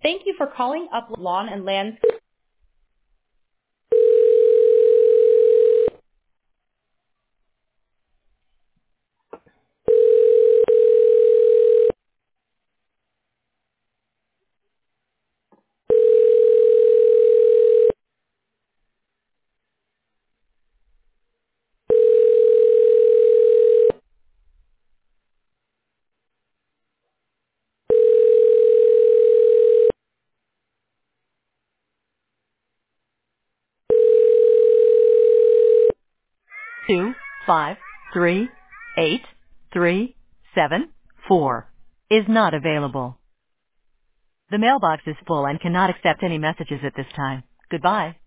Thank you for calling Up Lawn and Lands. 2538374 is not available. The mailbox is full and cannot accept any messages at this time. Goodbye.